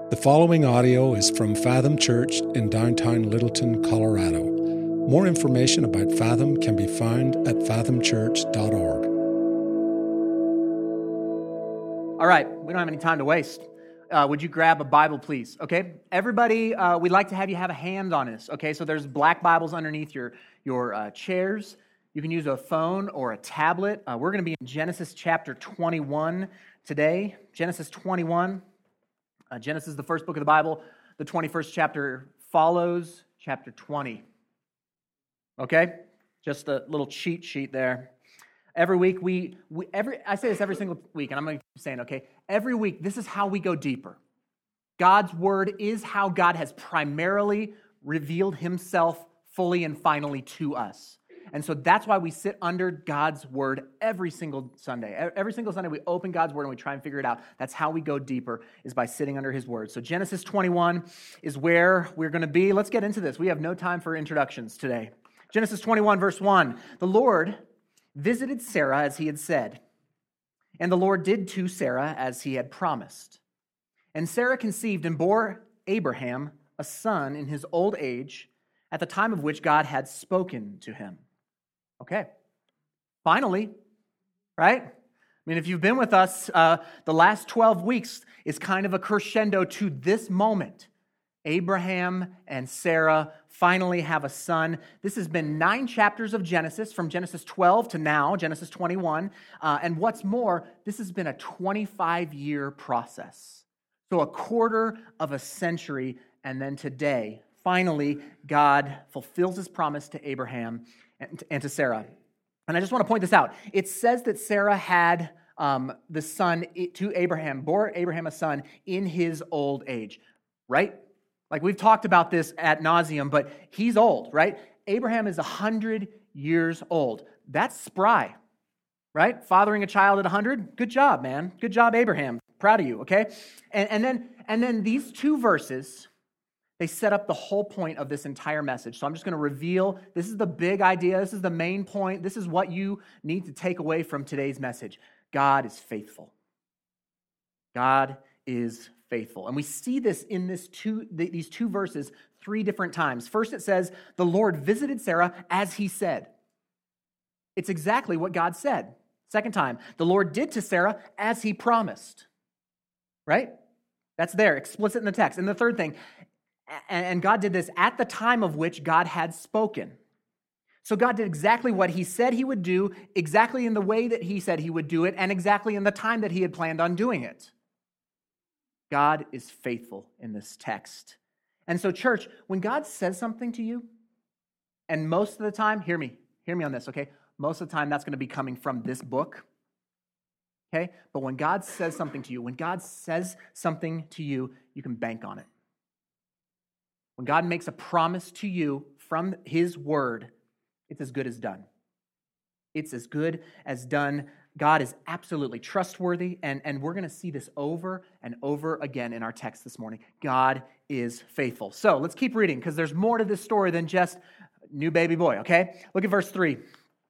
The following audio is from Fathom Church in downtown Littleton, Colorado. More information about Fathom can be found at fathomchurch.org. All right, we don't have any time to waste. Would you grab a Bible, please? Okay, everybody, we'd like to have you have a hand on this. Okay, so there's black Bibles underneath your chairs. You can use a phone or a tablet. We're going to be in Genesis chapter 21 today. Genesis 21. Genesis is the first book of the Bible. The 21st chapter follows chapter 20. Okay? Just a little cheat sheet there. Every week, I say this every single week, and I'm going to keep saying, okay? Every week, this is how we go deeper. God's word is how God has primarily revealed himself fully and finally to us. And so that's why we sit under God's word every single Sunday. Every single Sunday we open God's word and we try and figure it out. That's how we go deeper, is by sitting under his word. So Genesis 21 is where we're going to be. Let's get into this. We have no time for introductions today. Genesis 21 verse 1. The Lord visited Sarah as he had said, and the Lord did to Sarah as he had promised. And Sarah conceived and bore Abraham a son in his old age, at the time of which God had spoken to him. Okay, finally, right? I mean, if you've been with us, the last 12 weeks is kind of a crescendo to this moment. Abraham and Sarah finally have a son. This has been 9 chapters of Genesis, from Genesis 12 to now, Genesis 21. And what's more, this has been a 25-year process. So a quarter of a century, and then today, finally, God fulfills his promise to Abraham and to Sarah. And I just want to point this out. It says that Sarah had the son to Abraham, bore Abraham a son in his old age, right? Like we've talked about this ad nauseum, but he's old, right? Abraham is 100 years old. That's spry, right? Fathering a child at 100, good job, man. Good job, Abraham. Proud of you, okay? And then these 2 verses, they set up the whole point of this entire message. So I'm just going to reveal, this is the big idea, this is the main point, this is what you need to take away from today's message. God is faithful. God is faithful. And we see this in these two verses 3 different times. First it says, the Lord visited Sarah as he said. It's exactly what God said. Second time, the Lord did to Sarah as he promised. Right? That's there, explicit in the text. And the third thing, and God did this at the time of which God had spoken. So God did exactly what he said he would do, exactly in the way that he said he would do it, and exactly in the time that he had planned on doing it. God is faithful in this text. And so, church, when God says something to you, and most of the time, hear me on this, okay? Most of the time, that's going to be coming from this book, okay? But when God says something to you, you can bank on it. When God makes a promise to you from his word, it's as good as done. It's as good as done. God is absolutely trustworthy, and we're going to see this over and over again in our text this morning. God is faithful. So let's keep reading, because there's more to this story than just new baby boy, okay? Look at verse 3.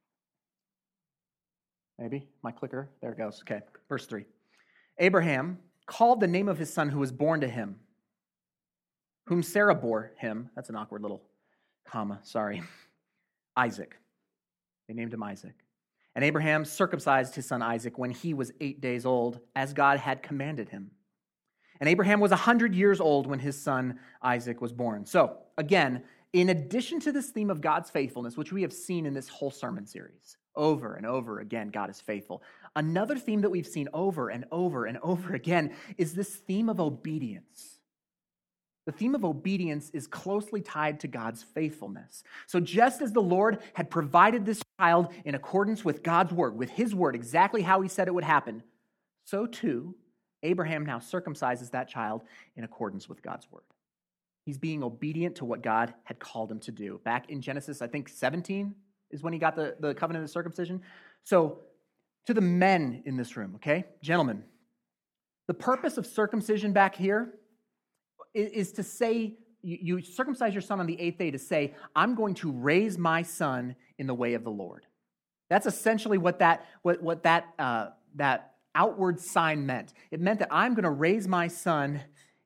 Maybe my clicker, there it goes. Okay, verse 3. Abraham called the name of his son who was born to him, whom Sarah bore him, that's an awkward little comma, sorry, Isaac. They named him Isaac. And Abraham circumcised his son Isaac when he was 8 days old, as God had commanded him. And Abraham was 100 years old when his son Isaac was born. So, again, in addition to this theme of God's faithfulness, which we have seen in this whole sermon series, over and over again, God is faithful. Another theme that we've seen over and over and over again is this theme of obedience. The theme of obedience is closely tied to God's faithfulness. So just as the Lord had provided this child in accordance with God's word, with his word, exactly how he said it would happen, so too, Abraham now circumcises that child in accordance with God's word. He's being obedient to what God had called him to do. Back in Genesis, I think 17 is when he got the covenant of circumcision. So to the men in this room, okay, gentlemen, the purpose of circumcision back here is to say, you circumcise your son on the 8th day to say, I'm going to raise my son in the way of the Lord. That's essentially what that outward sign meant. It meant that I'm going to raise my son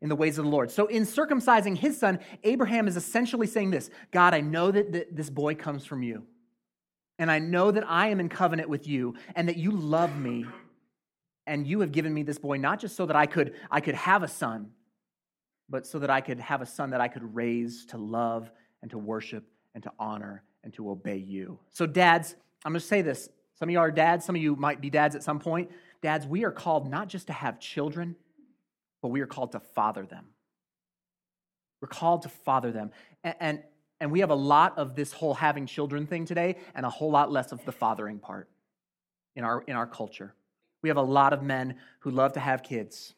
in the ways of the Lord. So in circumcising his son, Abraham is essentially saying this: God, I know that this boy comes from you. And I know that I am in covenant with you and that you love me. And you have given me this boy not just so that I could have a son, but so that I could have a son that I could raise to love and to worship and to honor and to obey you. So dads, I'm going to say this. Some of you are dads. Some of you might be dads at some point. Dads, we are called not just to have children, but we are called to father them. We're called to father them. And we have a lot of this whole having children thing today and a whole lot less of the fathering part in our culture. We have a lot of men who love to have kids,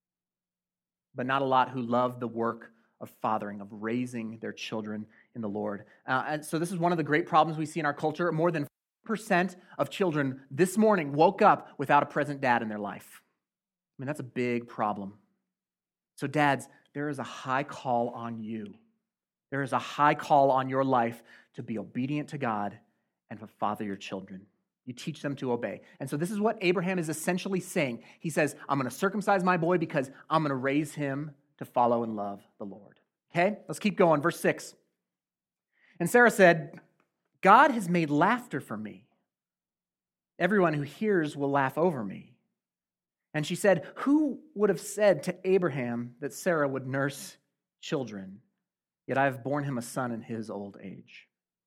but not a lot who love the work of fathering, of raising their children in the Lord. And so this is one of the great problems we see in our culture. More than 50% of children this morning woke up without a present dad in their life. I mean, that's a big problem. So dads, there is a high call on you. There is a high call on your life to be obedient to God and to father your children. You teach them to obey. And so this is what Abraham is essentially saying. He says, I'm going to circumcise my boy because I'm going to raise him to follow and love the Lord. Okay, let's keep going. Verse 6. And Sarah said, God has made laughter for me. Everyone who hears will laugh over me. And she said, who would have said to Abraham that Sarah would nurse children? Yet I have borne him a son in his old age.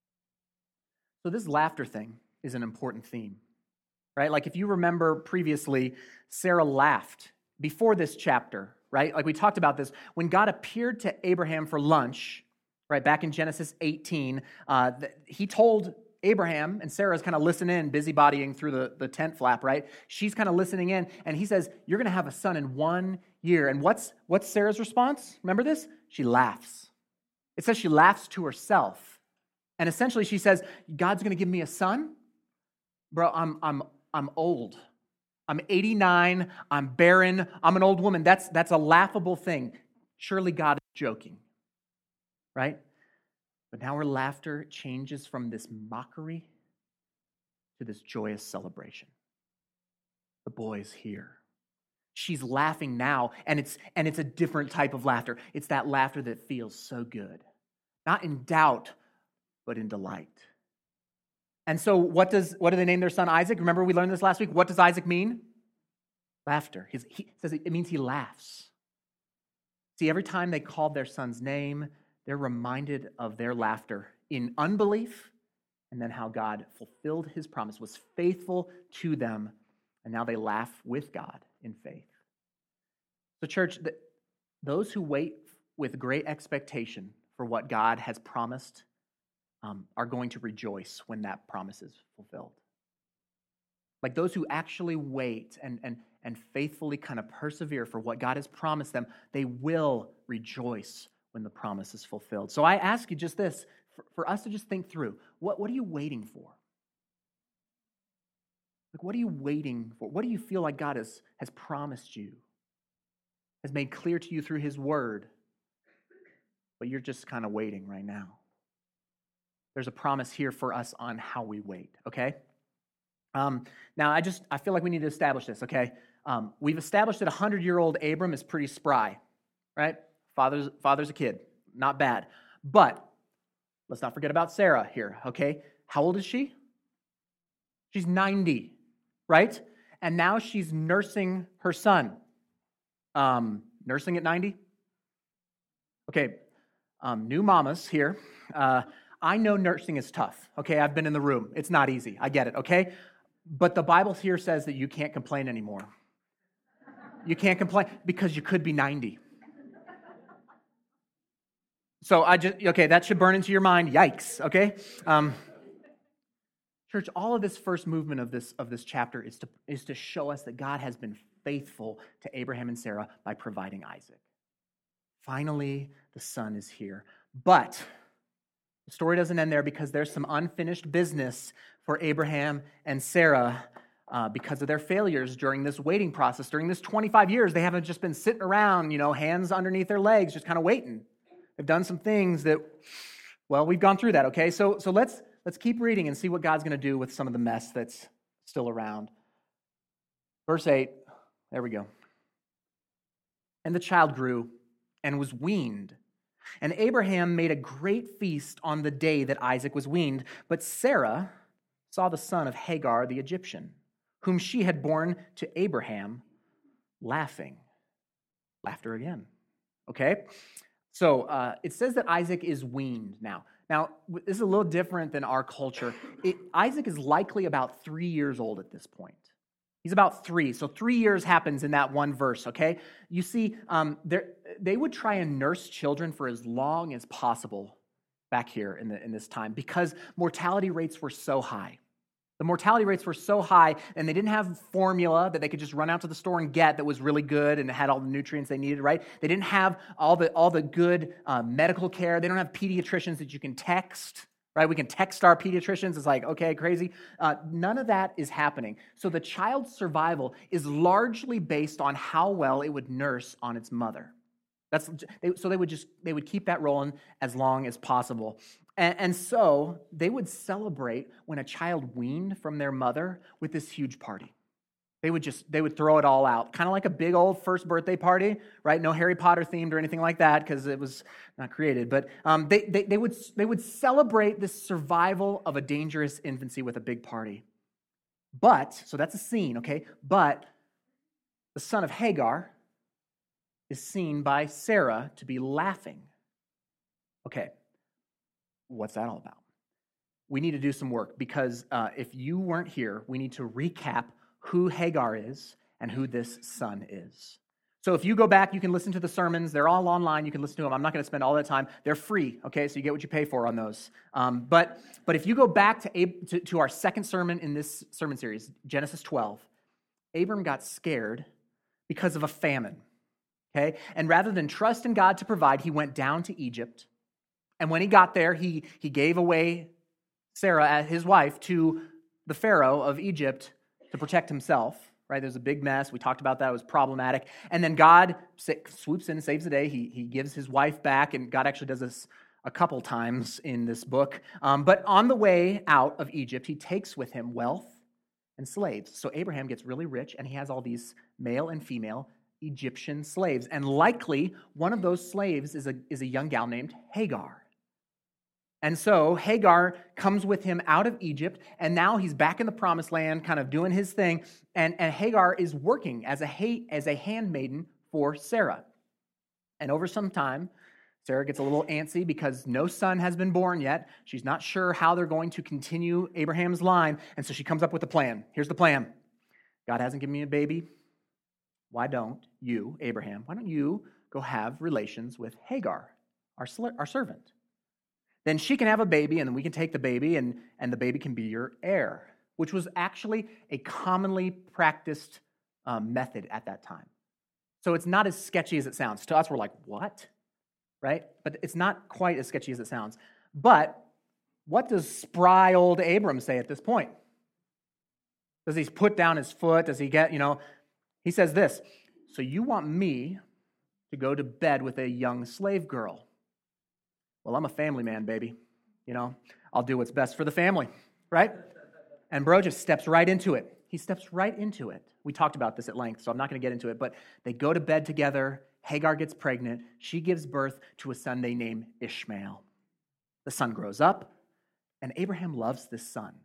So this laughter thing is an important theme, right? Like if you remember previously, Sarah laughed before this chapter, right? Like we talked about this. When God appeared to Abraham for lunch, right, back in Genesis 18, he told Abraham, and Sarah's kind of listening, busybodying through the tent flap, right? She's kind of listening in, and he says, you're going to have a son in 1 year. And what's Sarah's response? Remember this? She laughs. It says she laughs to herself. And essentially she says, God's going to give me a son? Bro, I'm old. I'm 89. I'm barren. I'm an old woman. That's a laughable thing. Surely God is joking, right? But now her laughter changes from this mockery to this joyous celebration. The boy is here. She's laughing now, and it's a different type of laughter. It's that laughter that feels so good. Not in doubt, but in delight. And so what do they name their son Isaac? Remember we learned this last week. What does Isaac mean? Laughter. He says it means he laughs. See, every time they called their son's name, they're reminded of their laughter in unbelief and then how God fulfilled his promise, was faithful to them, and now they laugh with God in faith. So church, those who wait with great expectation for what God has promised are going to rejoice when that promise is fulfilled. Like those who actually wait and faithfully kind of persevere for what God has promised them, they will rejoice when the promise is fulfilled. So I ask you just this, for us to just think through, what are you waiting for? Like, what are you waiting for? What do you feel like God has promised you, has made clear to you through his word, but you're just kind of waiting right now? There's a promise here for us on how we wait, okay? Now, I feel like we need to establish this, okay? We've established that 100-year-old Abram is pretty spry, right? Father's a kid, not bad. But let's not forget about Sarah here, okay? How old is she? She's 90, right? And now she's nursing her son. Nursing at 90? Okay, new mamas here. I know nursing is tough, okay? I've been in the room. It's not easy. I get it, okay? But the Bible here says that you can't complain anymore. You can't complain because you could be 90. So that should burn into your mind. Yikes, okay? Church, all of this first movement of this chapter is to show us that God has been faithful to Abraham and Sarah by providing Isaac. Finally, the son is here. But the story doesn't end there because there's some unfinished business for Abraham and Sarah because of their failures during this waiting process. During this 25 years, they haven't just been sitting around, hands underneath their legs, just kind of waiting. They've done some things that, well, we've gone through that, okay? So let's keep reading and see what God's going to do with some of the mess that's still around. Verse 8, there we go. And the child grew, and was weaned. And Abraham made a great feast on the day that Isaac was weaned. But Sarah saw the son of Hagar the Egyptian, whom she had borne to Abraham, laughing. Laughter again. Okay? So it says that Isaac is weaned now. Now, this is a little different than our culture. Isaac is likely about 3 years old at this point. He's about 3. So 3 years happens in that one verse, okay? You see, they would try and nurse children for as long as possible back here in this time because mortality rates were so high. The mortality rates were so high, and they didn't have formula that they could just run out to the store and get that was really good and had all the nutrients they needed, right? They didn't have all the good medical care. They don't have pediatricians that you can text, right? We can text our pediatricians. It's like, okay, crazy. None of that is happening. So the child's survival is largely based on how well it would nurse on its mother. So they would keep that rolling as long as possible. And so they would celebrate when a child weaned from their mother with this huge party. They would throw it all out, kind of like a big old first birthday party, right? No Harry Potter themed or anything like that because it was not created. But they would celebrate this survival of a dangerous infancy with a big party. But so that's a scene, okay? But the son of Hagar is seen by Sarah to be laughing. Okay. What's that all about? We need to do some work because if you weren't here, we need to recap who Hagar is and who this son is. So if you go back, you can listen to the sermons. They're all online. You can listen to them. I'm not going to spend all that time. They're free, okay? So you get what you pay for on those. But if you go back to our second sermon in this sermon series, Genesis 12, Abram got scared because of a famine, okay? And rather than trust in God to provide, he went down to Egypt. And when he got there, he gave away Sarah, his wife, to the Pharaoh of Egypt to protect himself, right? There's a big mess. We talked about that. It was problematic. And then God swoops in and saves the day. He gives his wife back, and God actually does this a couple times in this book. But on the way out of Egypt, he takes with him wealth and slaves. So Abraham gets really rich, and he has all these male and female Egyptian slaves. And likely, one of those slaves is a young gal named Hagar. And so Hagar comes with him out of Egypt, and now he's back in the promised land, kind of doing his thing, and Hagar is working as a handmaiden for Sarah. And over some time, Sarah gets a little antsy because no son has been born yet. She's not sure how they're going to continue Abraham's line, and so she comes up with a plan. Here's the plan. God hasn't given me a baby. Why don't you, Abraham, why don't you go have relations with Hagar, our servant? Then she can have a baby, and then we can take the baby, and the baby can be your heir, which was actually a commonly practiced method at that time. So it's not as sketchy as it sounds. To us, we're like, what? Right? But it's not quite as sketchy as it sounds. But what does spry old Abram say at this point? Does he put down his foot? Does he get, he says this, so you want me to go to bed with a young slave girl? Well, I'm a family man, baby. I'll do what's best for the family, right? And bro just steps right into it. He steps right into it. We talked about this at length, so I'm not going to get into it, but they go to bed together. Hagar gets pregnant. She gives birth to a son they name Ishmael. The son grows up, and Abraham loves this son.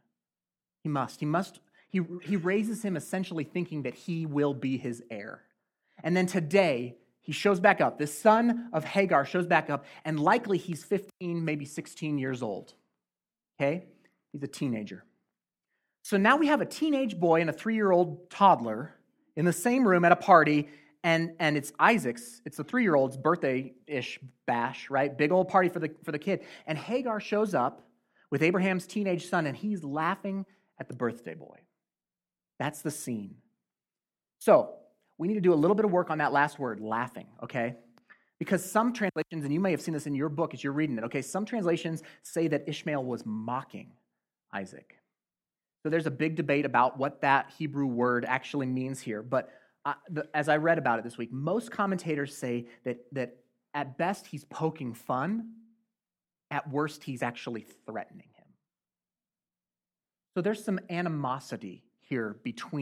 He raises him essentially thinking that he will be his heir. And then today, he shows back up. This son of Hagar shows back up, and likely he's 15, maybe 16 years old. Okay? He's a teenager. So now we have a teenage boy and a 3-year-old toddler in the same room at a party, and it's Isaac's, it's the 3-year-old's birthday-ish bash, right? Big old party for the kid. And Hagar shows up with Abraham's teenage son, and he's laughing at the birthday boy. That's the scene. So, we need to do a little bit of work on that last word, laughing, okay? Because some translations, and you may have seen this in your book as you're reading it, okay? Some translations say that Ishmael was mocking Isaac. So there's a big debate about what that Hebrew word actually means here. But as I read about it this week, most commentators say that at best he's poking fun, at worst he's actually threatening him. So there's some animosity here between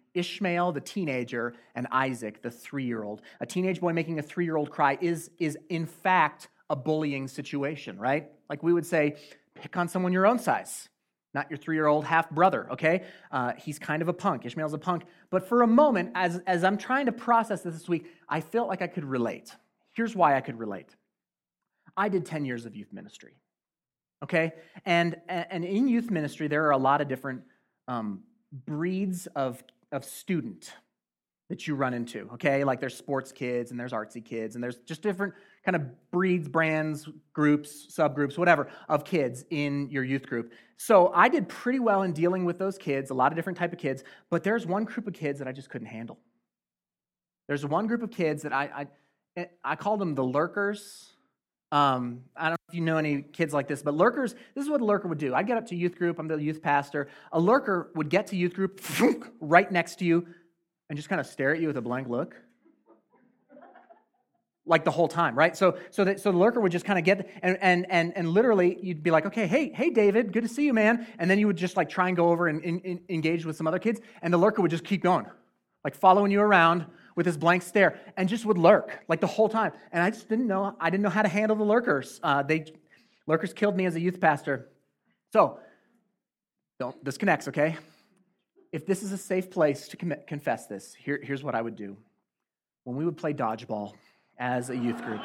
Ishmael, the teenager, and Isaac, the 3-year-old. A teenage boy making a 3-year-old cry is in fact a bullying situation, right? Like we would say, pick on someone your own size, not your 3-year-old half-brother, okay? He's kind of a punk. Ishmael's a punk. But for a moment, as I'm trying to process this week, I felt like I could relate. Here's why I could relate. I did 10 years of youth ministry, okay? And in youth ministry, there are a lot of different breeds of student that you run into, okay? Like there's sports kids and there's artsy kids and there's just different kind of breeds, brands, groups, subgroups, whatever, of kids in your youth group. So I did pretty well in dealing with those kids, a lot of different type of kids, but there's one group of kids that I just couldn't handle. There's one group of kids that I called them the lurkers. I don't know if you know any kids like this, but lurkers, this is what a lurker would do. I'd get up to youth group, I'm the youth pastor. A lurker would get to youth group right next to you and just kind of stare at you with a blank look. Like the whole time, right? So the lurker would just kind of get, and literally you'd be like, okay, hey David, good to see you, man. And then you would just like try and go over and engage with some other kids, and the lurker would just keep going, like following you around with his blank stare, and just would lurk like the whole time. And I just didn't know how to handle the lurkers. Lurkers killed me as a youth pastor. So, this connects, okay? If this is a safe place to confess this, here's what I would do. When we would play dodgeball as a youth group,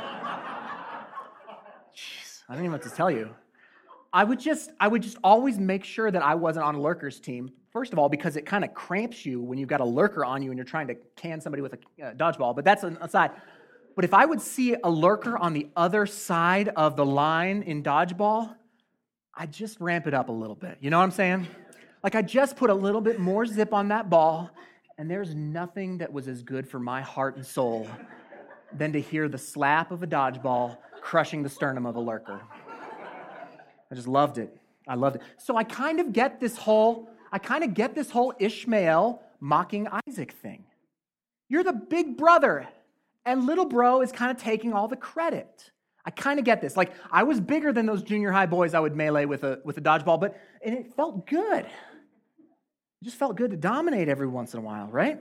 jeez, I don't even know what to tell you. I would just always make sure that I wasn't on a lurkers team. First of all, because it kind of cramps you when you've got a lurker on you and you're trying to can somebody with a dodgeball, but that's an aside. But if I would see a lurker on the other side of the line in dodgeball, I'd just ramp it up a little bit. You know what I'm saying? Like I just put a little bit more zip on that ball, and there's nothing that was as good for my heart and soul than to hear the slap of a dodgeball crushing the sternum of a lurker. I just loved it. I loved it. So I kind of get this whole Ishmael mocking Isaac thing. You're the big brother, and little bro is kind of taking all the credit. I kind of get this. Like, I was bigger than those junior high boys I would melee with a dodgeball, and it felt good. It just felt good to dominate every once in a while, right?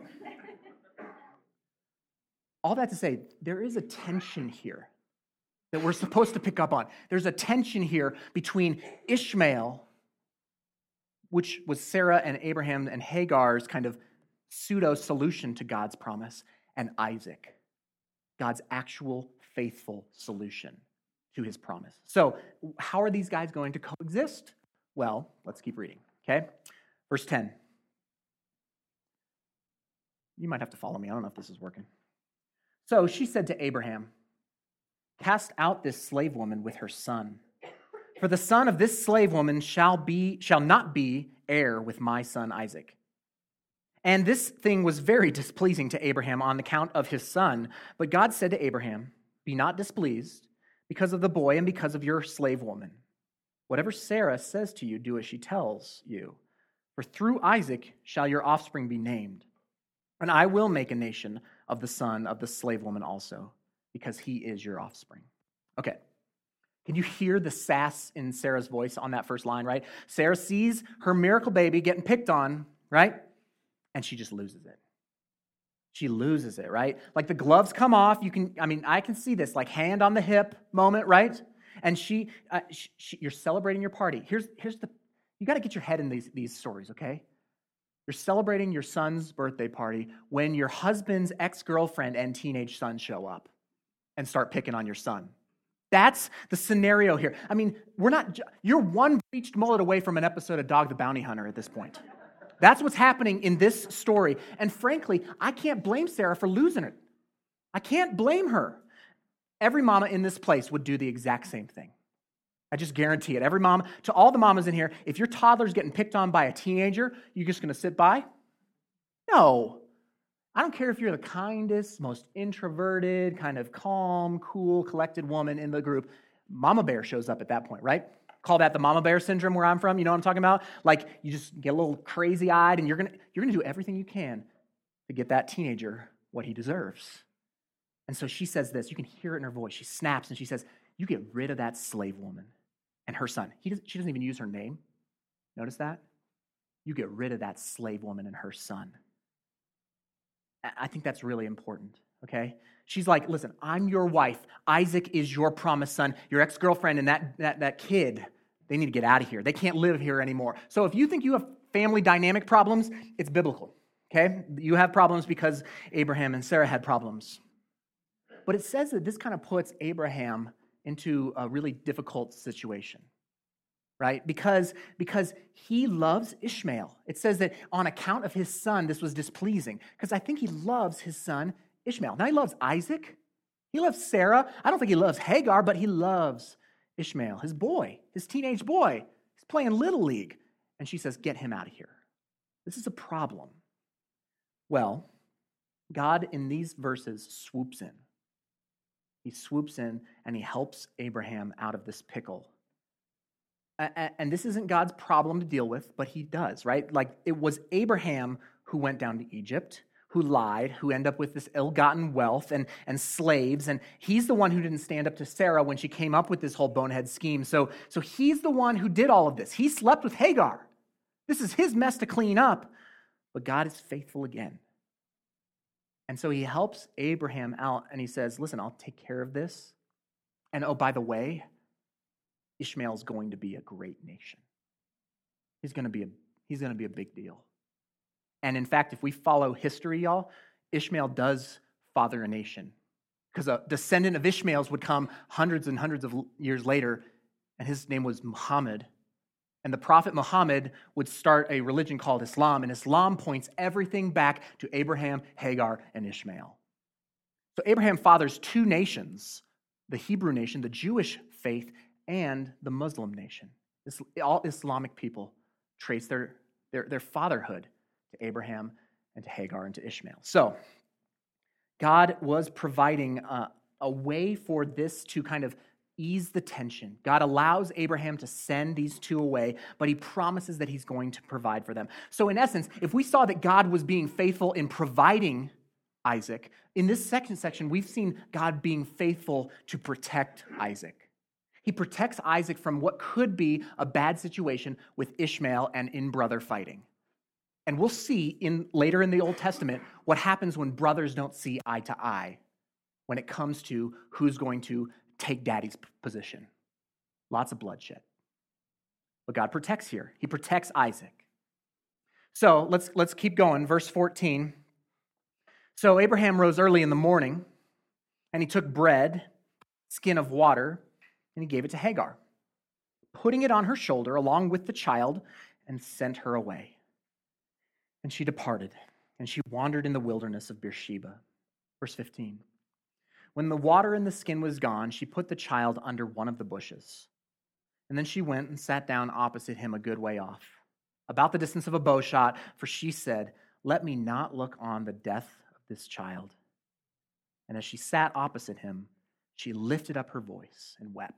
All that to say, there is a tension here that we're supposed to pick up on. There's a tension here between Ishmael, which was Sarah and Abraham and Hagar's kind of pseudo-solution to God's promise, and Isaac, God's actual faithful solution to his promise. So how are these guys going to coexist? Well, let's keep reading, okay? Verse 10. You might have to follow me. I don't know if this is working. So she said to Abraham, "Cast out this slave woman with her son. For the son of this slave woman shall not be heir with my son Isaac." And this thing was very displeasing to Abraham on account of his son. But God said to Abraham, "Be not displeased because of the boy and because of your slave woman. Whatever Sarah says to you, do as she tells you. For through Isaac shall your offspring be named. And I will make a nation of the son of the slave woman also, because he is your offspring." Okay. Can you hear the sass in Sarah's voice on that first line, right? Sarah sees her miracle baby getting picked on, right? And she just loses it. She loses it, right? Like the gloves come off. I can see this, like hand on the hip moment, right? And you're celebrating your party. You got to get your head in these stories, okay? You're celebrating your son's birthday party when your husband's ex-girlfriend and teenage son show up and start picking on your son. That's the scenario here. I mean, you're one bleached mullet away from an episode of Dog the Bounty Hunter at this point. That's what's happening in this story. And frankly, I can't blame Sarah for losing it. I can't blame her. Every mama in this place would do the exact same thing. I just guarantee it. Every mom, to all the mamas in here, if your toddler's getting picked on by a teenager, you're just going to sit by? No. I don't care if you're the kindest, most introverted, kind of calm, cool, collected woman in the group. Mama bear shows up at that point, right? Call that the mama bear syndrome where I'm from. You know what I'm talking about? Like you just get a little crazy-eyed and you're gonna do everything you can to get that teenager what he deserves. And so she says this. You can hear it in her voice. She snaps and she says, "You get rid of that slave woman and her son." She doesn't even use her name. Notice that? You get rid of that slave woman and her son. I think that's really important, okay? She's like, listen, I'm your wife. Isaac is your promised son. Your ex-girlfriend and that kid, they need to get out of here. They can't live here anymore. So if you think you have family dynamic problems, it's biblical, okay? You have problems because Abraham and Sarah had problems. But it says that this kind of puts Abraham into a really difficult situation, right? Because he loves Ishmael. It says that on account of his son, this was displeasing. Because I think he loves his son, Ishmael. Now he loves Isaac. He loves Sarah. I don't think he loves Hagar, but he loves Ishmael, his boy, his teenage boy. He's playing Little League. And she says, get him out of here. This is a problem. Well, God in these verses swoops in. He swoops in and he helps Abraham out of this pickle. And this isn't God's problem to deal with, but he does, right? Like it was Abraham who went down to Egypt, who lied, who ended up with this ill-gotten wealth and slaves. And he's the one who didn't stand up to Sarah when she came up with this whole bonehead scheme. So he's the one who did all of this. He slept with Hagar. This is his mess to clean up. But God is faithful again. And so he helps Abraham out and he says, listen, I'll take care of this. And oh, by the way, Ishmael's going to be a great nation. He's going to be a big deal. And in fact, if we follow history, y'all, Ishmael does father a nation. Because a descendant of Ishmael's would come hundreds and hundreds of years later, and his name was Muhammad. And the prophet Muhammad would start a religion called Islam, and Islam points everything back to Abraham, Hagar, and Ishmael. So Abraham fathers two nations, the Hebrew nation, the Jewish faith, and the Muslim nation. All Islamic people trace their fatherhood to Abraham and to Hagar and to Ishmael. So God was providing a way for this to kind of ease the tension. God allows Abraham to send these two away, but he promises that he's going to provide for them. So in essence, if we saw that God was being faithful in providing Isaac, in this second section, we've seen God being faithful to protect Isaac. He protects Isaac from what could be a bad situation with Ishmael and in-brother fighting. And we'll see later in the Old Testament what happens when brothers don't see eye to eye when it comes to who's going to take daddy's position. Lots of bloodshed. But God protects here. He protects Isaac. So let's keep going. Verse 14. So Abraham rose early in the morning, and he took bread, skin of water, and he gave it to Hagar, putting it on her shoulder along with the child, and sent her away. And she departed, and she wandered in the wilderness of Beersheba. Verse 15. When the water in the skin was gone, she put the child under one of the bushes. And then she went and sat down opposite him a good way off, about the distance of a bow shot, for she said, let me not look on the death of this child. And as she sat opposite him, she lifted up her voice and wept.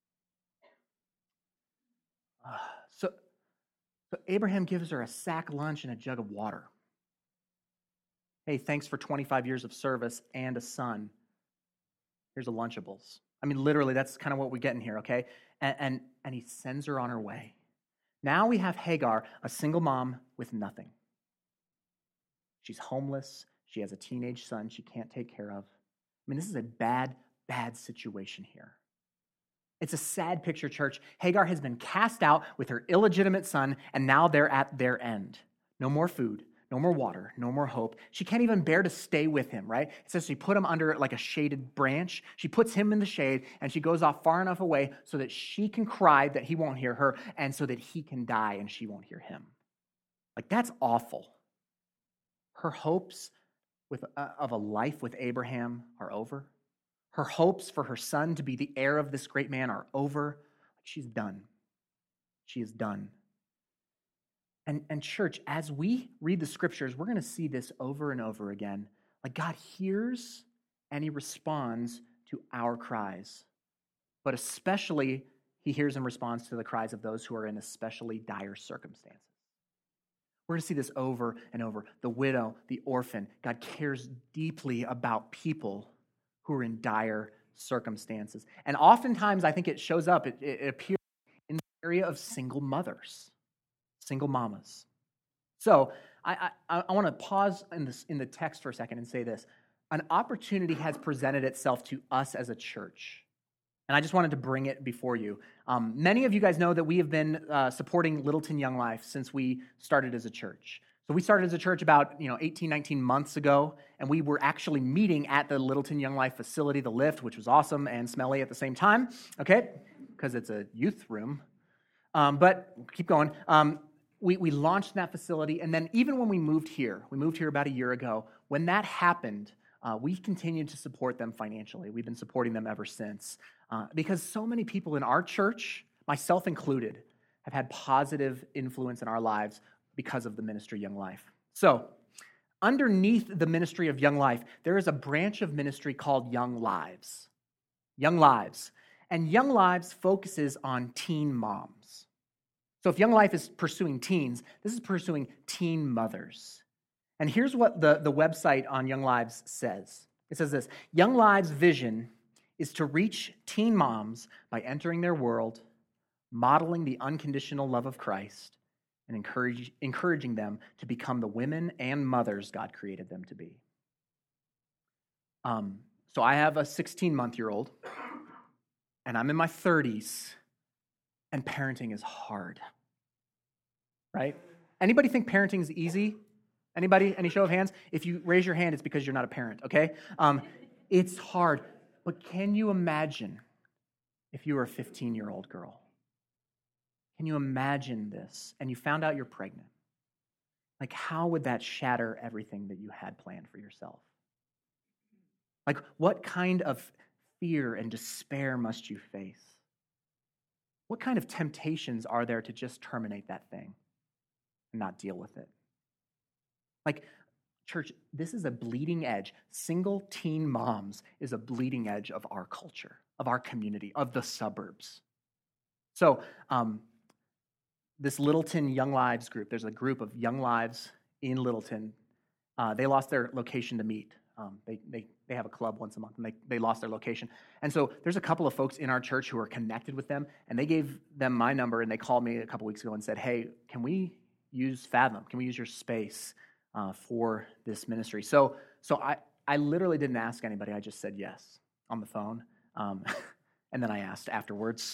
So Abraham gives her a sack lunch and a jug of water. Hey, thanks for 25 years of service and a son. Here's a Lunchables. I mean, literally, that's kind of what we get in here, okay? And he sends her on her way. Now we have Hagar, a single mom with nothing. She's homeless. She has a teenage son she can't take care of. I mean, this is a bad, bad situation here. It's a sad picture, church. Hagar has been cast out with her illegitimate son, and now they're at their end. No more food, no more water, no more hope. She can't even bear to stay with him, right? It says she put him under like a shaded branch. She puts him in the shade, and she goes off far enough away so that she can cry that he won't hear her, and so that he can die and she won't hear him. Like, that's awful. Her hopes of a life with Abraham are over. Her hopes for her son to be the heir of this great man are over. She's done. She is done. And church, as we read the scriptures, we're going to see this over and over again. Like, God hears and he responds to our cries. But especially, he hears and responds to the cries of those who are in especially dire circumstances. We're going to see this over and over. The widow, the orphan. God cares deeply about people who are in dire circumstances. And oftentimes, I think it shows up, it appears in the area of single mothers, single mamas. So I want to pause in the text for a second and say this. An opportunity has presented itself to us as a church. And I just wanted to bring it before you. Many of you guys know that we have been supporting Littleton Young Life since we started as a church. So we started as a church about 18, 19 months ago, and we were actually meeting at the Littleton Young Life facility, the Lift, which was awesome and smelly at the same time, okay, because it's a youth room. But keep going. We launched that facility, and then even when we moved here about a year ago, when that happened, we continued to support them financially. We've been supporting them ever since. Because so many people in our church, myself included, have had positive influence in our lives because of the ministry Young Life. So, underneath the ministry of Young Life, there is a branch of ministry called Young Lives. Young Lives. And Young Lives focuses on teen moms. So if Young Life is pursuing teens, this is pursuing teen mothers. And here's what the website on Young Lives says. It says this: Young Lives' vision is to reach teen moms by entering their world, modeling the unconditional love of Christ, and encouraging them to become the women and mothers God created them to be. So I have a 16-month-year-old, and I'm in my 30s, and parenting is hard, right? Anybody think parenting is easy? Anybody? Any show of hands? If you raise your hand, it's because you're not a parent, okay? It's hard, but can you imagine if you were a 15-year-old girl? Can you imagine this? And you found out you're pregnant. Like, how would that shatter everything that you had planned for yourself? Like, what kind of fear and despair must you face? What kind of temptations are there to just terminate that thing and not deal with it? Like, church, this is a bleeding edge. Single teen moms is a bleeding edge of our culture, of our community, of the suburbs. So, this Littleton Young Lives group, there's a group of Young Lives in Littleton. They lost their location to meet. They have a club once a month, and they lost their location. And so there's a couple of folks in our church who are connected with them, and they gave them my number, and they called me a couple weeks ago and said, hey, can we use Fathom? Can we use your space for this ministry? So I literally didn't ask anybody. I just said yes on the phone, and then I asked afterwards.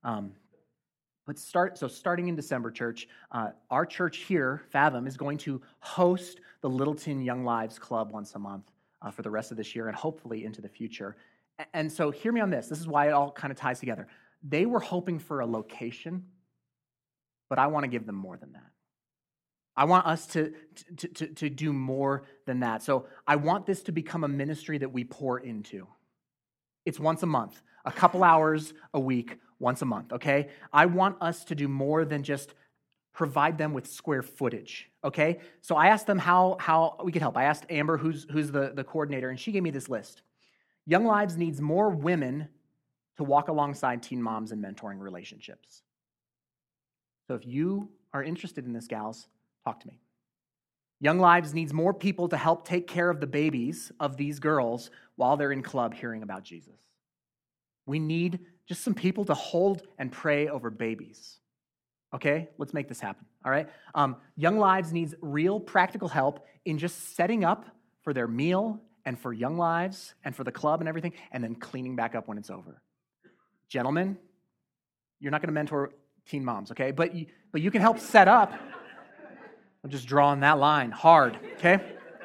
Starting in December, church, our church here, Fathom, is going to host the Littleton Young Lives Club once a month for the rest of this year and hopefully into the future. And so hear me on this. This is why it all kind of ties together. They were hoping for a location, but I want to give them more than that. I want us to do more than that. So I want this to become a ministry that we pour into. It's once a month, a couple hours a week, once a month, okay? I want us to do more than just provide them with square footage, okay? So I asked them how we could help. I asked Amber, who's the coordinator, and she gave me this list. Young Lives needs more women to walk alongside teen moms in mentoring relationships. So if you are interested in this, gals, talk to me. Young Lives needs more people to help take care of the babies of these girls while they're in club hearing about Jesus. We need just some people to hold and pray over babies. Okay, let's make this happen, all right? Young Lives needs real practical help in just setting up for their meal and for Young Lives and for the club and everything, and then cleaning back up when it's over. Gentlemen, you're not going to mentor teen moms, okay? But you can help set up. I'm just drawing that line hard, okay?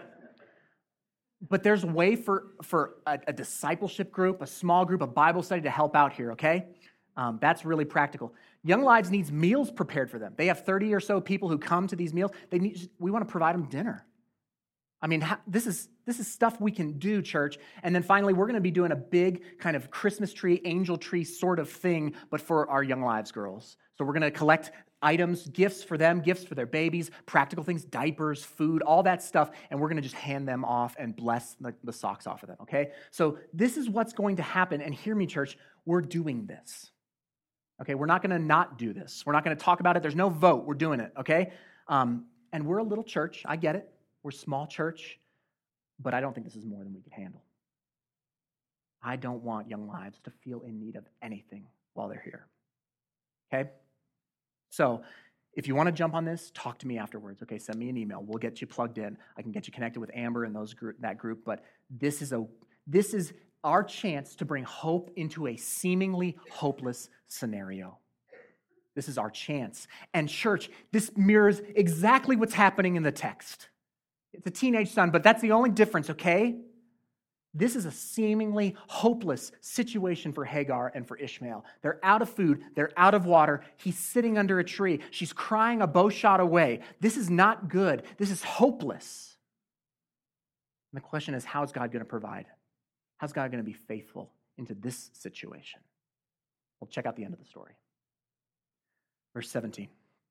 But there's a way for a discipleship group, a small group, a Bible study to help out here, okay? That's really practical. Young Lives needs meals prepared for them. They have 30 or so people who come to these meals. We want to provide them dinner. I mean, this is stuff we can do, church. And then finally, we're going to be doing a big kind of Christmas tree, angel tree sort of thing, but for our Young Lives girls. So we're going to collect items, gifts for them, gifts for their babies, practical things, diapers, food, all that stuff, and we're going to just hand them off and bless the socks off of them, okay? So this is what's going to happen, and hear me, church, we're doing this, okay? We're not going to not do this. We're not going to talk about it. There's no vote. We're doing it, okay? And we're a little church. I get it. We're a small church, but I don't think this is more than we could handle. I don't want Young Lives to feel in need of anything while they're here, okay? So if you want to jump on this, talk to me afterwards. Okay, send me an email. We'll get you plugged in. I can get you connected with Amber and that group. But this is our chance to bring hope into a seemingly hopeless scenario. This is our chance. And church, this mirrors exactly what's happening in the text. It's a teenage son, but that's the only difference, okay? This is a seemingly hopeless situation for Hagar and for Ishmael. They're out of food. They're out of water. He's sitting under a tree. She's crying a bow shot away. This is not good. This is hopeless. And the question is, how's God going to provide? How's God going to be faithful into this situation? Well, check out the end of the story. Verse 17.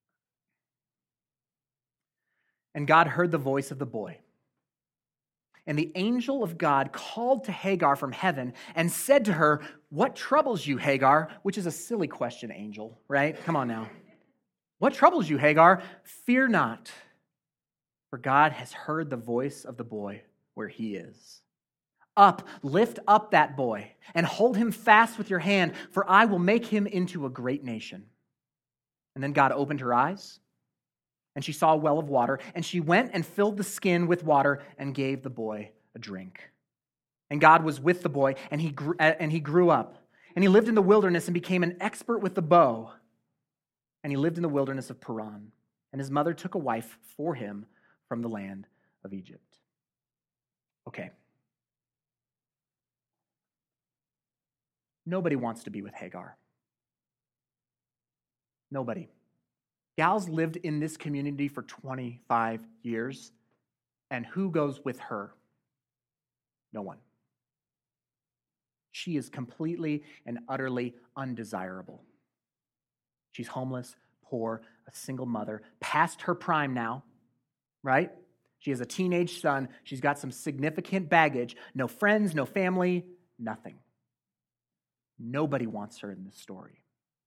And God heard the voice of the boy. And the angel of God called to Hagar from heaven and said to her, "What troubles you, Hagar?" Which is a silly question, angel, right? Come on now. "What troubles you, Hagar? Fear not, for God has heard the voice of the boy where he is. Up, lift up that boy, and hold him fast with your hand, for I will make him into a great nation." And then God opened her eyes, and she saw a well of water, and she went and filled the skin with water and gave the boy a drink. And God was with the boy, and he grew up. And he lived in the wilderness and became an expert with the bow. And he lived in the wilderness of Paran. And his mother took a wife for him from the land of Egypt. Okay. Nobody wants to be with Hagar. Nobody. Gal's lived in this community for 25 years, and who goes with her? No one. She is completely and utterly undesirable. She's homeless, poor, a single mother, past her prime now, right? She has a teenage son. She's got some significant baggage. No friends, no family, nothing. Nobody wants her in this story.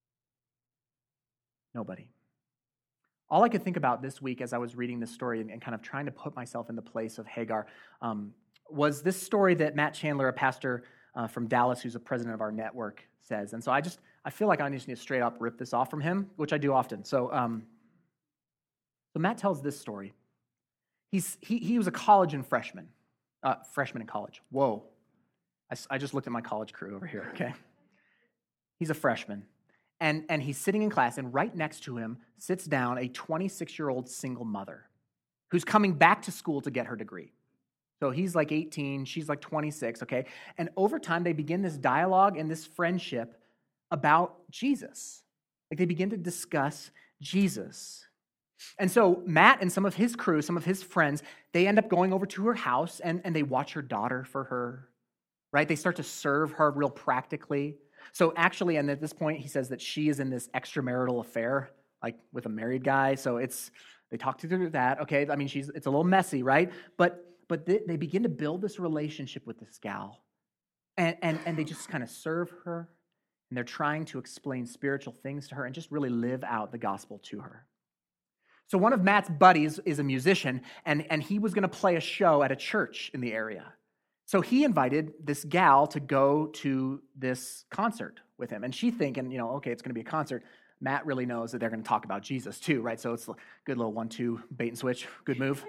Nobody. All I could think about this week as I was reading this story and kind of trying to put myself in the place of Hagar was this story that Matt Chandler, a pastor from Dallas, who's the president of our network, says. And so I feel like I just need to straight up rip this off from him, which I do often. So Matt tells this story. He was a college and freshman in college. Whoa. I just looked at my college crew over here, okay? He's a freshman. And he's sitting in class, and right next to him sits down a 26-year-old single mother who's coming back to school to get her degree. So he's like 18, she's like 26, okay? And over time, they begin this dialogue and this friendship about Jesus. Like they begin to discuss Jesus. And so Matt and some of his crew, some of his friends, they end up going over to her house and they watch her daughter for her, right? They start to serve her real practically. So actually, and at this point, he says that she is in this extramarital affair, like with a married guy. So they talk to her through that. Okay, I mean, it's a little messy, right? But they begin to build this relationship with this gal, and they just kind of serve her, and they're trying to explain spiritual things to her and just really live out the gospel to her. So one of Matt's buddies is a musician, and he was going to play a show at a church in the area. So he invited this gal to go to this concert with him. And she's thinking, okay, it's going to be a concert. Matt really knows that they're going to talk about Jesus too, right? So it's a good little 1-2 bait and switch, good move.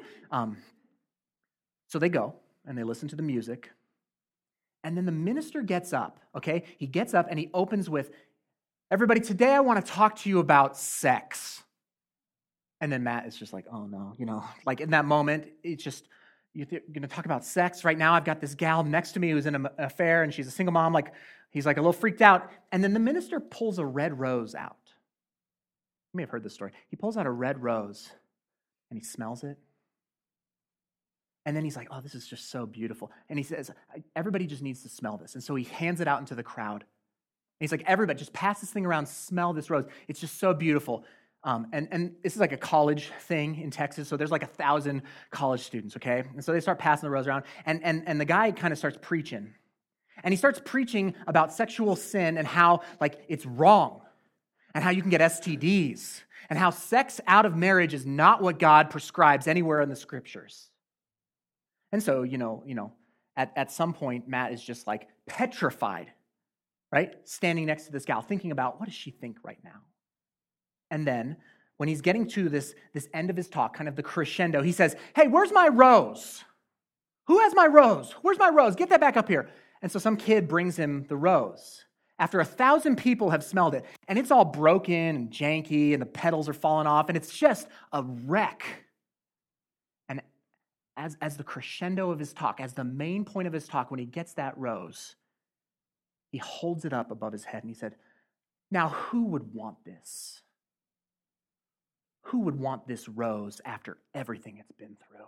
So they go, and they listen to the music. And then the minister gets up, okay? He gets up, and he opens with, "Everybody, today I want to talk to you about sex." And then Matt is just like, oh no, like in that moment, it's just, you're going to talk about sex right now? I've got this gal next to me who's in an affair, and she's a single mom. Like, he's like a little freaked out. And then the minister pulls a red rose out. You may have heard this story. He pulls out a red rose, and he smells it. And then he's like, oh, this is just so beautiful. And he says, everybody just needs to smell this. And so he hands it out into the crowd. And he's like, everybody, just pass this thing around, smell this rose. It's just so beautiful. And this is like a college thing in Texas, so there's like 1,000 college students, okay? And so they start passing the rose around, and the guy kind of starts preaching. And he starts preaching about sexual sin and how, like, it's wrong, and how you can get STDs, and how sex out of marriage is not what God prescribes anywhere in the scriptures. And so, at some point, Matt is just like petrified, right? Standing next to this gal, thinking about, what does she think right now? And then when he's getting to this end of his talk, kind of the crescendo, he says, hey, where's my rose? Who has my rose? Where's my rose? Get that back up here. And so some kid brings him the rose after 1,000 people have smelled it. And it's all broken and janky and the petals are falling off and it's just a wreck. And as the crescendo of his talk, as the main point of his talk, when he gets that rose, he holds it up above his head and he said, now who would want this? Who would want this rose after everything it's been through?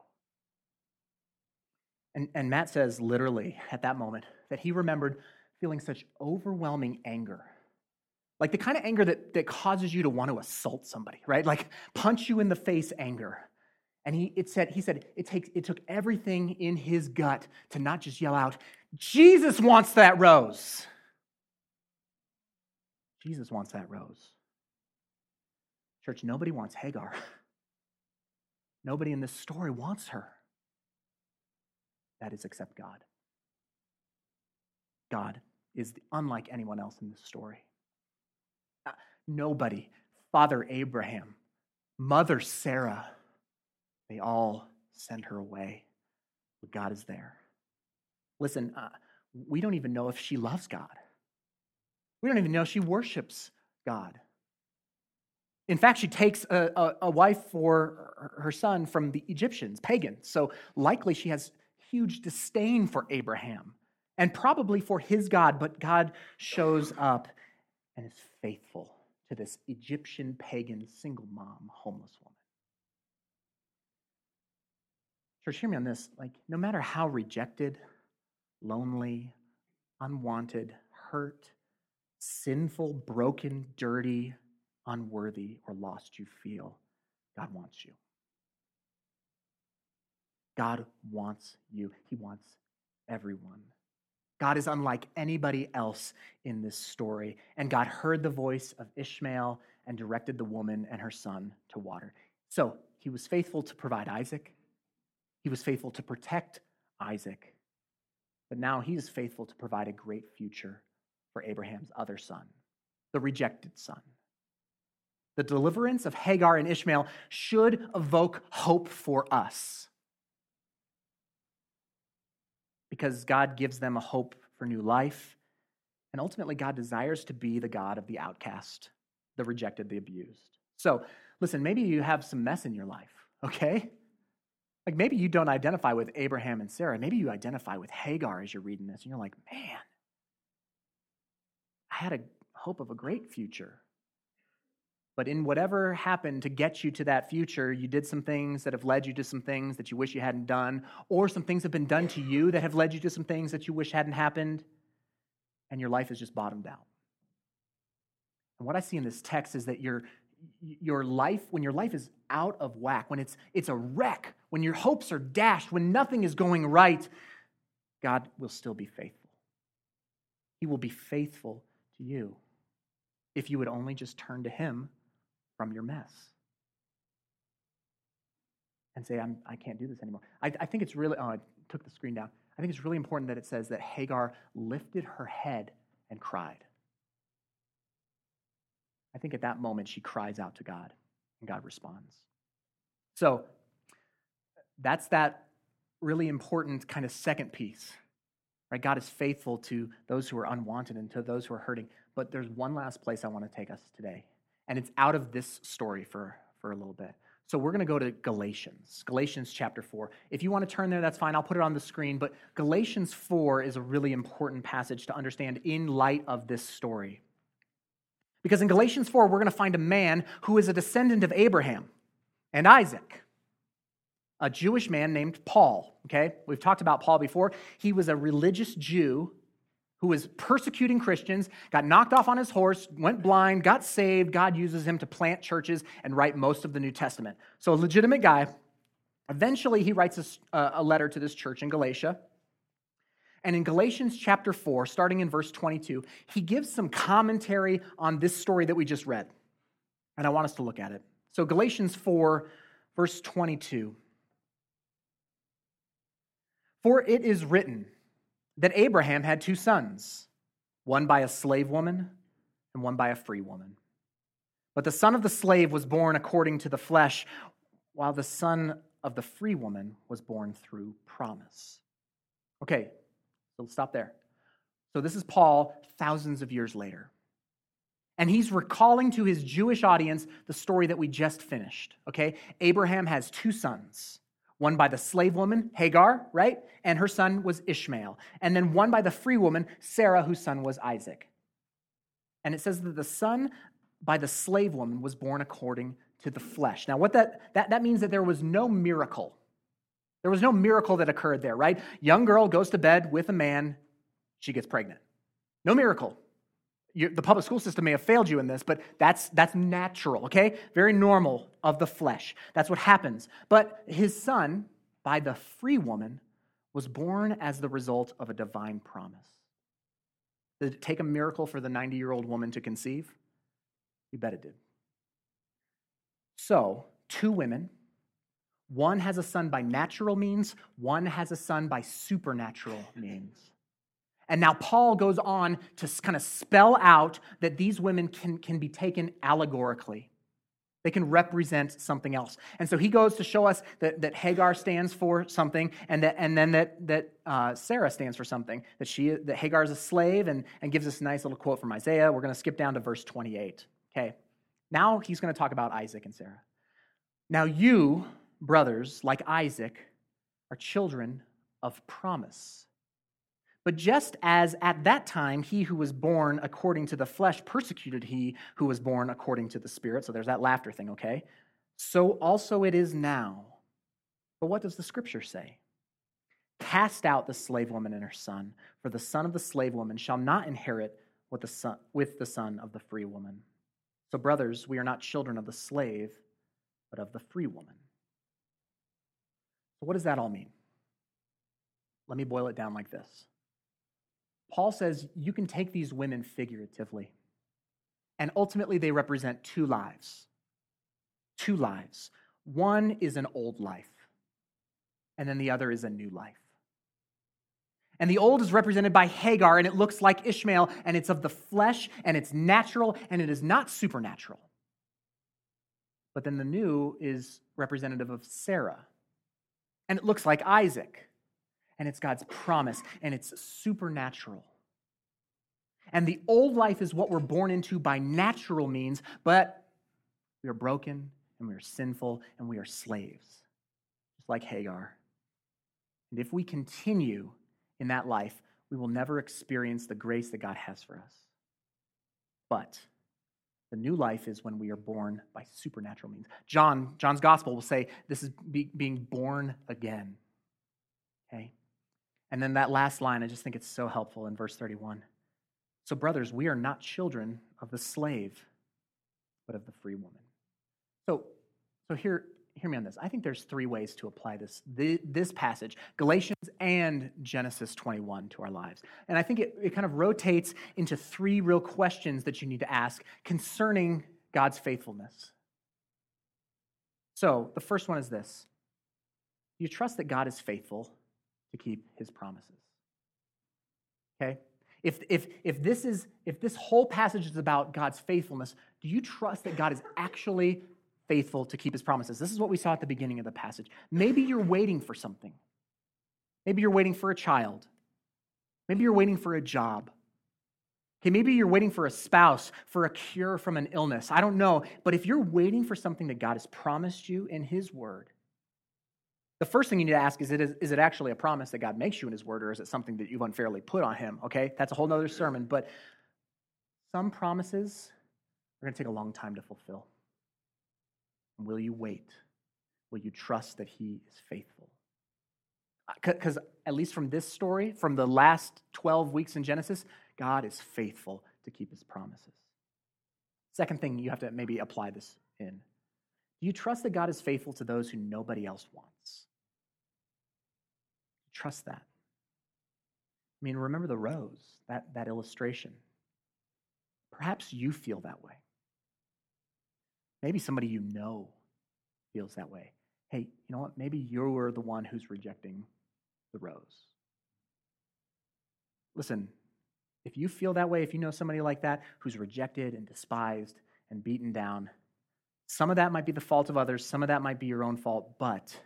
And Matt says literally at that moment that he remembered feeling such overwhelming anger. Like the kind of anger that causes you to want to assault somebody, right? Like punch you in the face anger. And he said it took everything in his gut to not just yell out, Jesus wants that rose. Jesus wants that rose. Church, nobody wants Hagar. Nobody in this story wants her. That is except God. God is unlike anyone else in this story. Nobody, Father Abraham, Mother Sarah, they all send her away. But God is there. Listen, we don't even know if she loves God. We don't even know if she worships God. In fact, she takes a wife for her son from the Egyptians, pagans. So likely she has huge disdain for Abraham and probably for his God, but God shows up and is faithful to this Egyptian pagan single mom, homeless woman. Church, hear me on this. Like, no matter how rejected, lonely, unwanted, hurt, sinful, broken, dirty, unworthy, or lost you feel, God wants you. God wants you. He wants everyone. God is unlike anybody else in this story. And God heard the voice of Ishmael and directed the woman and her son to water. So he was faithful to provide Isaac. He was faithful to protect Isaac. But now he is faithful to provide a great future for Abraham's other son, the rejected son. The deliverance of Hagar and Ishmael should evoke hope for us, because God gives them a hope for new life. And ultimately, God desires to be the God of the outcast, the rejected, the abused. So, listen, maybe you have some mess in your life, okay? Like maybe you don't identify with Abraham and Sarah. Maybe you identify with Hagar as you're reading this. And you're like, man, I had a hope of a great future. But in whatever happened to get you to that future, you did some things that have led you to some things that you wish you hadn't done, or some things have been done to you that have led you to some things that you wish hadn't happened, and your life is just bottomed out. And what I see in this text is that your life, when your life is out of whack, when it's a wreck, when your hopes are dashed, when nothing is going right, God will still be faithful. He will be faithful to you if you would only just turn to him from your mess and say, I can't do this anymore. I think it's really, I took the screen down. I think it's really important that it says that Hagar lifted her head and cried. I think at that moment she cries out to God and God responds. So that's that really important kind of second piece, right? God is faithful to those who are unwanted and to those who are hurting. But there's one last place I want to take us today. And it's out of this story for a little bit. So we're going to go to Galatians chapter 4. If you want to turn there, that's fine. I'll put it on the screen. But Galatians 4 is a really important passage to understand in light of this story. Because in Galatians 4, we're going to find a man who is a descendant of Abraham and Isaac, a Jewish man named Paul. Okay, we've talked about Paul before. He was a religious Jew who was persecuting Christians, got knocked off on his horse, went blind, got saved. God uses him to plant churches and write most of the New Testament. So a legitimate guy. Eventually, he writes a letter to this church in Galatia. And in Galatians chapter 4, starting in verse 22, he gives some commentary on this story that we just read. And I want us to look at it. So Galatians 4, verse 22. For it is written that Abraham had two sons, one by a slave woman and one by a free woman. But the son of the slave was born according to the flesh, while the son of the free woman was born through promise. Okay, so let's stop there. So this is Paul thousands of years later. And he's recalling to his Jewish audience the story that we just finished, okay? Abraham has two sons, one by the slave woman, Hagar, right? And her son was Ishmael. And then one by the free woman, Sarah, whose son was Isaac. And it says that the son by the slave woman was born according to the flesh. Now, what that means that there was no miracle. There was no miracle that occurred there, right? Young girl goes to bed with a man, she gets pregnant. No miracle. The public school system may have failed you in this, but that's natural, okay? Very normal of the flesh. That's what happens. But his son, by the free woman, was born as the result of a divine promise. Did it take a miracle for the 90-year-old woman to conceive? You bet it did. So, two women, one has a son by natural means, one has a son by supernatural means. And now Paul goes on to kind of spell out that these women can be taken allegorically. They can represent something else. And so he goes to show us that Hagar stands for something, and then that Sarah stands for something, that Hagar is a slave, and gives us a nice little quote from Isaiah. We're going to skip down to verse 28. Okay. Now he's going to talk about Isaac and Sarah. Now you, brothers, like Isaac, are children of promise. But just as at that time he who was born according to the flesh persecuted he who was born according to the Spirit, so there's that laughter thing, okay? So also it is now. But what does the Scripture say? Cast out the slave woman and her son, for the son of the slave woman shall not inherit with the son of the free woman. So brothers, we are not children of the slave, but of the free woman. So what does that all mean? Let me boil it down like this. Paul says you can take these women figuratively, and ultimately they represent two lives. Two lives. One is an old life, and then the other is a new life. And the old is represented by Hagar, and it looks like Ishmael, and it's of the flesh, and it's natural, and it is not supernatural. But then the new is representative of Sarah, and it looks like Isaac. And it's God's promise, and it's supernatural. And the old life is what we're born into by natural means, but we are broken, and we are sinful, and we are slaves, just like Hagar. And if we continue in that life, we will never experience the grace that God has for us. But the new life is when we are born by supernatural means. John's gospel will say this is being born again. Okay? And then that last line, I just think it's so helpful in verse 31. So brothers, we are not children of the slave, but of the free woman. So hear me on this. I think there's three ways to apply this passage, Galatians and Genesis 21, to our lives. And I think it kind of rotates into three real questions that you need to ask concerning God's faithfulness. So the first one is this. Do you trust that God is faithful to keep his promises? Okay? If this whole passage is about God's faithfulness, do you trust that God is actually faithful to keep his promises? This is what we saw at the beginning of the passage. Maybe you're waiting for something. Maybe you're waiting for a child. Maybe you're waiting for a job. Okay, maybe you're waiting for a spouse, for a cure from an illness. I don't know. But if you're waiting for something that God has promised you in his word, the first thing you need to ask is it actually a promise that God makes you in his word, or is it something that you've unfairly put on him? Okay, that's a whole other sermon. But some promises are going to take a long time to fulfill. Will you wait? Will you trust that he is faithful? Because at least from this story, from the last 12 weeks in Genesis, God is faithful to keep his promises. Second thing you have to maybe apply this in. Do you trust that God is faithful to those who nobody else wants? Trust that. I mean, remember the rose, that illustration. Perhaps you feel that way. Maybe somebody you know feels that way. Hey, you know what? Maybe you're the one who's rejecting the rose. Listen, if you feel that way, if you know somebody like that who's rejected and despised and beaten down. Some of that might be the fault of others. Some of that might be your own fault. But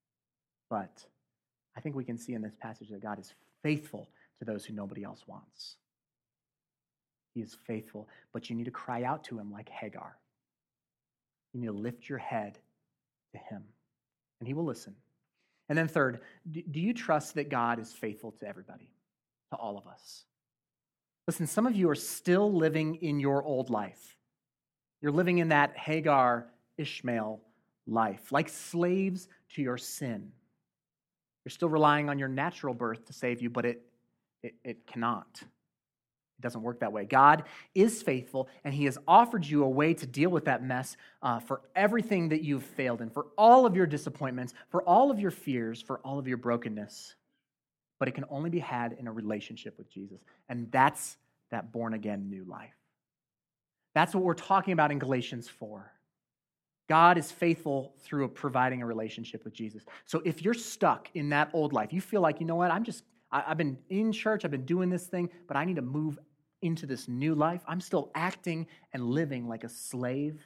I think we can see in this passage that God is faithful to those who nobody else wants. He is faithful, but you need to cry out to him like Hagar. You need to lift your head to him, and he will listen. And then third, do you trust that God is faithful to everybody, to all of us? Listen, some of you are still living in your old life. You're living in that Hagar, Ishmael life, like slaves to your sin. You're still relying on your natural birth to save you, but it cannot. It doesn't work that way. God is faithful, and he has offered you a way to deal with that mess for everything that you've failed in, for all of your disappointments, for all of your fears, for all of your brokenness. But it can only be had in a relationship with Jesus, and that's that born-again new life. That's what we're talking about in Galatians 4. God is faithful through providing a relationship with Jesus. So if you're stuck in that old life, you feel like, you know what, I've been in church, I've been doing this thing, but I need to move into this new life. I'm still acting and living like a slave.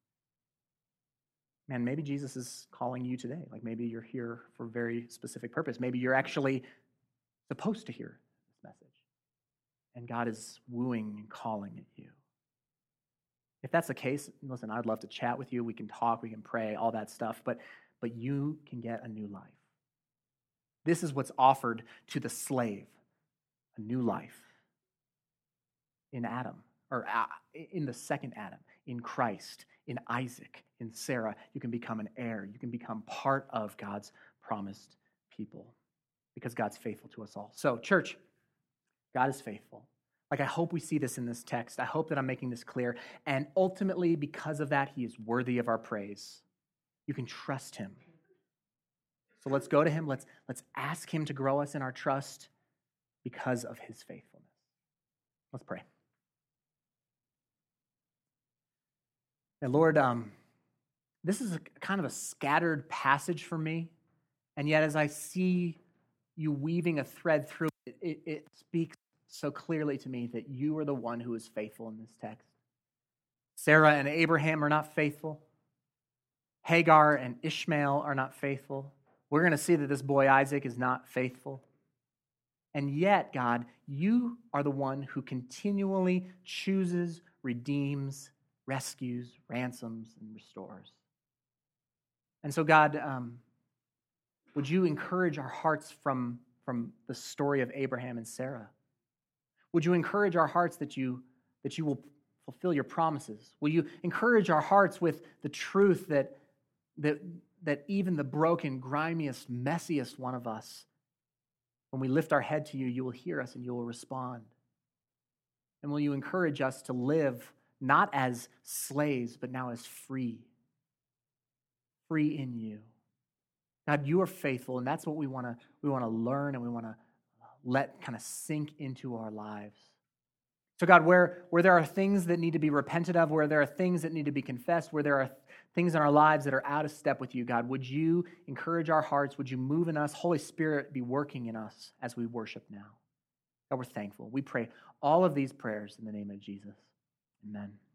Man, maybe Jesus is calling you today. Like maybe you're here for a very specific purpose. Maybe you're actually supposed to hear this message. And God is wooing and calling at you. If that's the case, listen, I'd love to chat with you. We can talk, we can pray, all that stuff, but you can get a new life. This is what's offered to the slave, a new life in Adam, or in the second Adam, in Christ, in Isaac, in Sarah. You can become an heir. You can become part of God's promised people because God's faithful to us all. So, church, God is faithful. Like, I hope we see this in this text. I hope that I'm making this clear. And ultimately, because of that, he is worthy of our praise. You can trust him. So let's go to him. Let's ask him to grow us in our trust because of his faithfulness. Let's pray. And Lord, this is kind of a scattered passage for me. And yet as I see you weaving a thread through it, it speaks so clearly to me that you are the one who is faithful in this text. Sarah and Abraham are not faithful. Hagar and Ishmael are not faithful. We're going to see that this boy Isaac is not faithful. And yet, God, you are the one who continually chooses, redeems, rescues, ransoms, and restores. And so, God, would you encourage our hearts from the story of Abraham and Sarah? Would you encourage our hearts that you will fulfill your promises? Will you encourage our hearts with the truth that even the broken, grimiest, messiest one of us, when we lift our head to you, you will hear us and you will respond? And will you encourage us to live not as slaves, but now as free in you? God, you are faithful, and that's what we want to learn, and we want to let kind of sink into our lives. So God, where there are things that need to be repented of, where there are things that need to be confessed, where there are things in our lives that are out of step with you, God, would you encourage our hearts? Would you move in us? Holy Spirit, be working in us as we worship now. God, we're thankful. We pray all of these prayers in the name of Jesus. Amen.